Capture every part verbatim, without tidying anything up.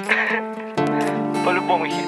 По-любому хит.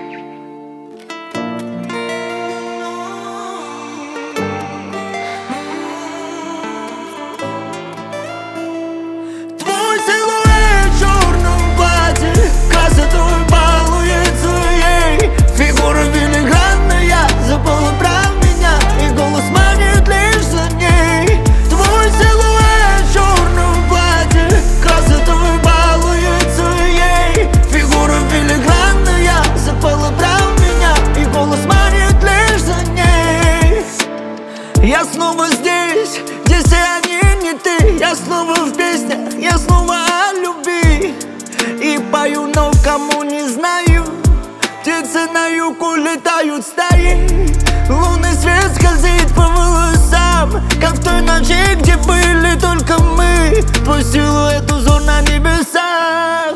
Твой силуэт в черном платье, красотой балует своей. Фигура филигранная, заполуправ меня, и голос манит лишь за ней. Твой силуэт в черном платье, красотой балует своей. Фигура филигранная, заполуправ меня, и голос манит лишь за ней. Я снова здесь, здесь и они не ты. Я снова в песнях, я снова о любви. И пою, но кому не знаю. Птицы на юг улетают стаи. Лунный свет скользит по волосам, как в той ночи, где были только мы. Твой силуэт узор на небесах.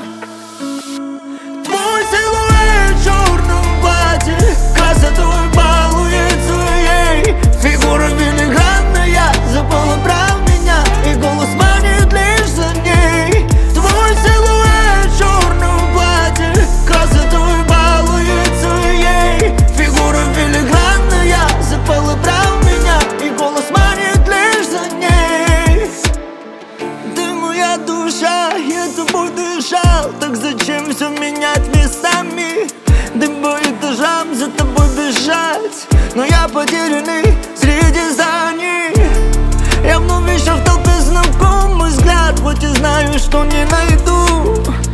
Твой силуэт в черном платье, красотой балует своей. Фигура филигранная, заполуправ меня, и голос манит лишь за ней. Твой силуэт в черном платье, красотой балует своей. Фигура филигранная, заполуправ меня, и голос манит лишь за ней. Ты моя душа, я тобой дышал, так зачем все менять местами? Дым по этажам, за тобой бежать, но я потерянный среди зданий. Я вновь ищу в толпе знакомый взгляд, хоть и знаю, что не найду.